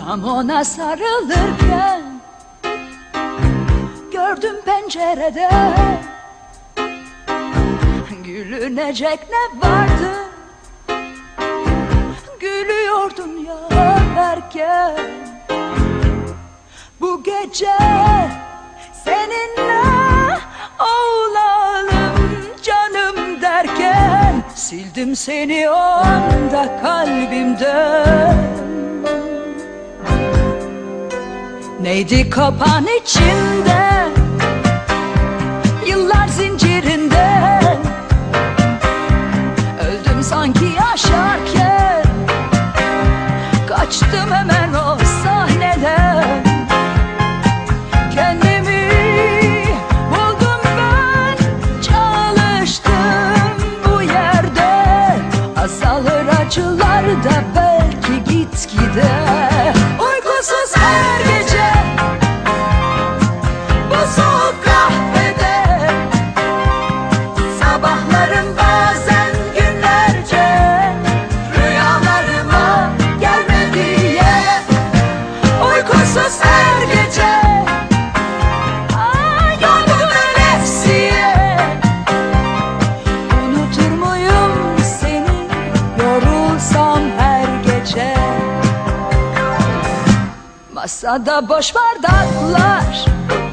Tam ona sarılırken gördüm pencerede gülünecek ne vardı? Gülüyordun ya derken bu gece seninle olalım canım derken sildim seni o anda kalbimden. Neydi kapan içinde, yıllar zincirinden, öldüm sanki yaşarken, kaçtım hemen o sahneden. Kendimi buldum ben, çalıştım bu yerde, azalır acılar da belki gitgide. Uykusuz her gece bu soğuk kahvede, sabahlarım bazen günlerce rüyalarıma gelme diye. Uykusuz her gece yorgun ölesiye. Unutur muyum seni yorulsam her gece? Masada boş bardaklar,